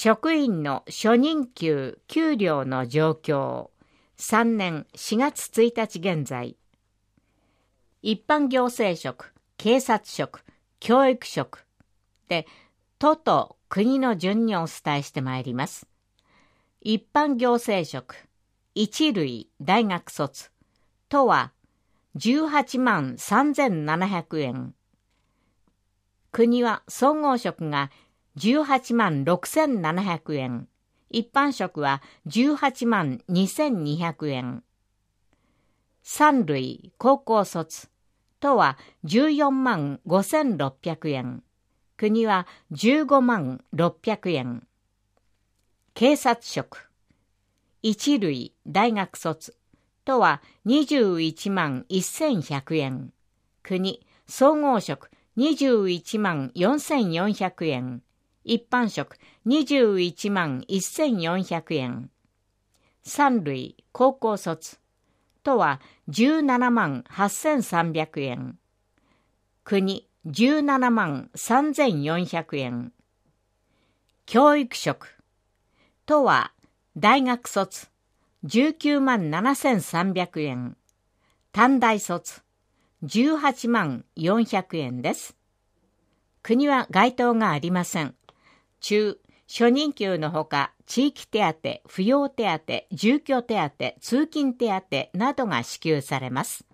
職員の初任給給料の状況、3年4月1日現在。一般行政職、警察職、教育職で、都と国の順にお伝えしてまいります。一般行政職、一類大学卒、都は18万3700円。国は総合職が18万6700円。一般職は18万2200円。三類高校卒、都は14万5600円。国は15万600円。警察職、一類大学卒、都は21万1100円。国、総合職21万4400円。一般職21万1400円。三類高校卒、都は17万8300円。国17万3400円。教育職、都は大学卒19万7300円。短大卒18万400円です。国は該当がありません。初任給のほか、地域手当、扶養手当、住居手当、通勤手当などが支給されます。